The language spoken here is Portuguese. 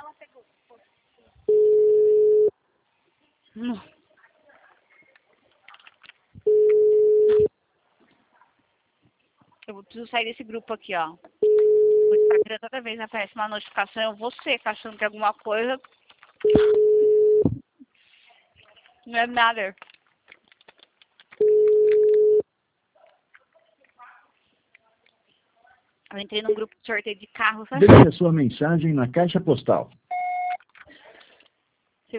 Eu preciso sair desse grupo aqui, ó. O Instagram toda vez aparece uma notificação, eu vou secar achando que é alguma coisa. Não é nada. Eu entrei num grupo de sorteio de carro, sabe? Deixe a sua mensagem na caixa postal.